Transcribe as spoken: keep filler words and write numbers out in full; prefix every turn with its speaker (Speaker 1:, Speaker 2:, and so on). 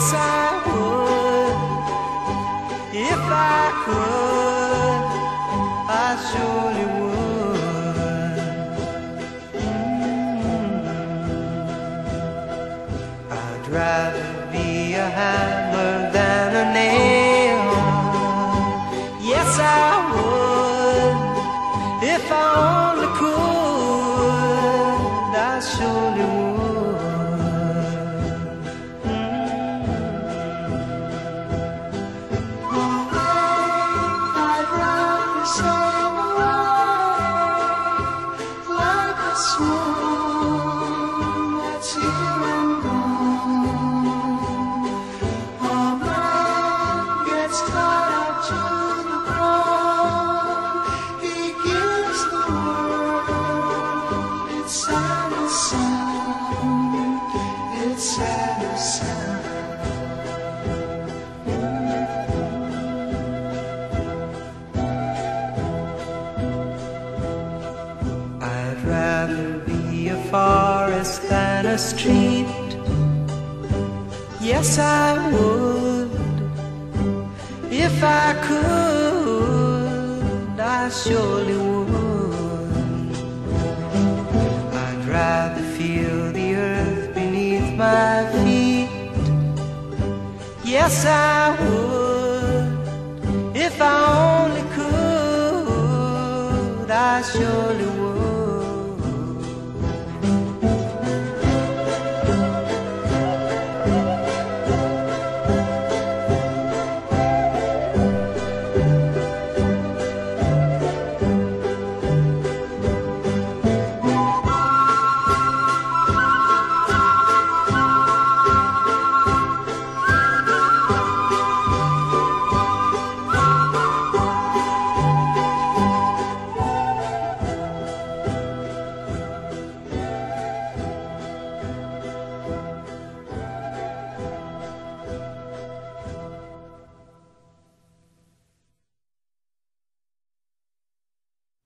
Speaker 1: Yes, I would. If I could, I surely would. Mm. I'd rather be a hammer than a nail. Yes, I would. If I only could, I surely would. I'd rather be a forest than a street. Yes, I would. If I could, I surely would. I'd rather feel the earth beneath my feet. Yes, I would.